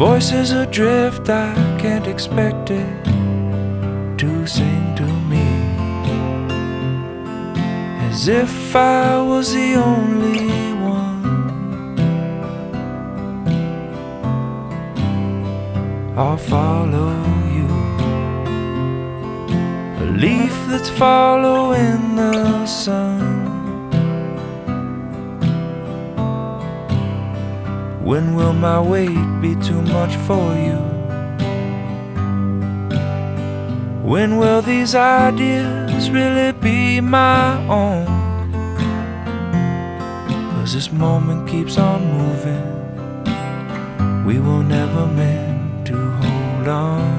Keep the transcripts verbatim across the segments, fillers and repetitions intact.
voice is adrift, I can't expect it to sing to me, as if I was the only one. I'll follow you, a leaf that's following the sun. When will my weight be too much for you? When will these ideas really be my own? 'Cause this moment keeps on moving, we were never meant to hold on.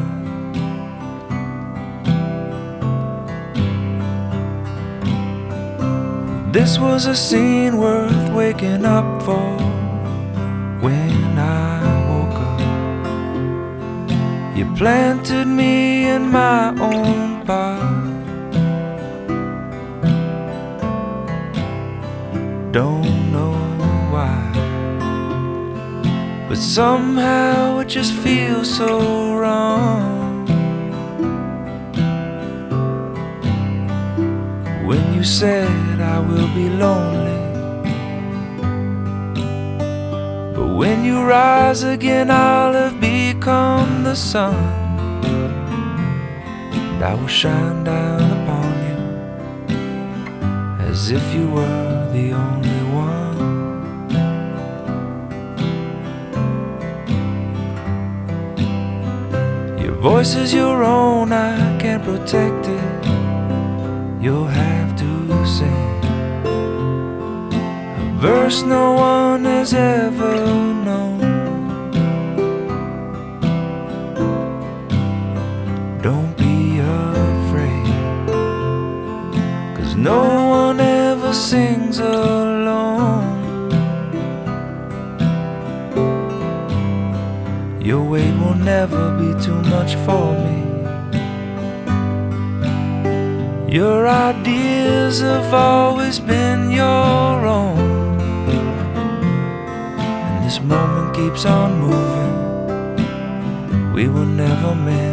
This was a scene worth waking up for. When I woke up, you planted me in my own pot. Don't know why, but somehow it just feels so wrong. When you said I will be lonely, but when you rise again I'll have become the sun, and I will shine down upon you as if you were the only one. Your voice is your own, I can't protect it, you'll have to sing a verse no one has ever known. Don't be afraid, 'cause no one ever sings alone. Your weight will never be too much for me. Your ideas have always been your own, and this moment keeps on moving, we were never meant